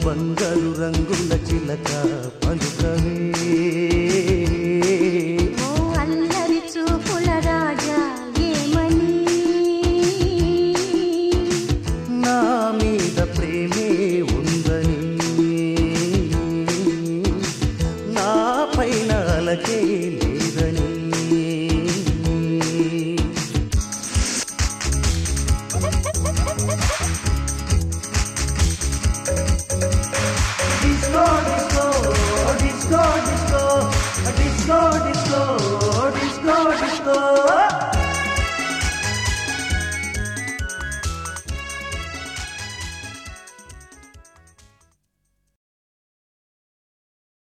బంగారు రంగుల చిలక పలుకవే ఓ అల్లరి చూపుల రాజా ఏమని నా మీద ప్రేమే ఉందని నా పైన అలకే లేదని Disco, disco, disco, disco, disco, disco, disco, disco.